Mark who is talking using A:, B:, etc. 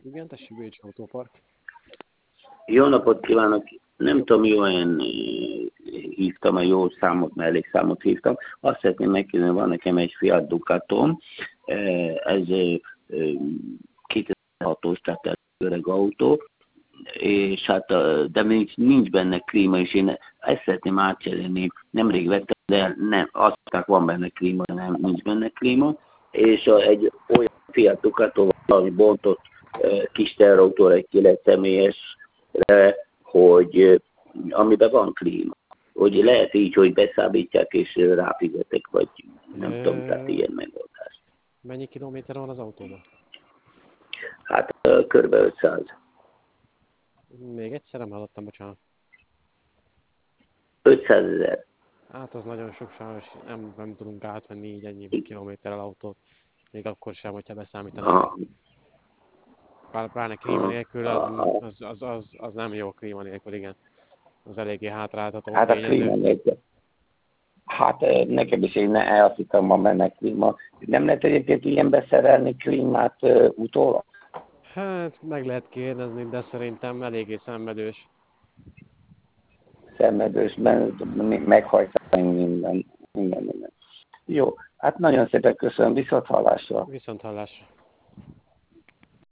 A: Igen, tessék, Bécs Autópark.
B: Jó napot kívánok! Nem tudom, jól hívtam, a jó számot, mert elég számot hívtam. Azt szeretném megkérdezni, van nekem egy Fiat Ducatom, ez 2006-os, tehát öreg autó, és hát, de nincs benne klíma, és én ezt szeretném átcserélni. Nemrég vettem, de nem, azt mondták, van benne klíma, de nincs benne klíma, és egy olyan Fiat Ducato, valami bontott kis terautóra, egy 9 személyesre, hogy amiben van klíma. Hogy lehet így, hogy beszámítják és ráfizetek, vagy nem tudom, tehát ilyen megoldás.
A: Mennyi kilométer van az autóban?
B: Hát kb. 500.
A: Még egyszer nem hallottam, bocsánat.
B: 500 000.
A: Hát az nagyon sok, sajnos nem tudunk átvenni így ennyi kilométerrel autót. Még akkor sem, hogyha beszámítanak. Pláne klíma nélkül, az nem jó klíma nélkül, igen. Az eléggé hátráltató
B: Hát a
A: tényező.
B: klíma nélkül. Hát nekem is én azt hittem, van benne klíma. Nem lehet egyébként ilyen beszerelni klímát utólag?
A: Hát meg lehet kérdezni, de szerintem eléggé szenvedős.
B: Szenvedős, meghajtani minden. Jó, hát nagyon szépen köszönöm, viszont hallásra.
A: Viszont hallásra.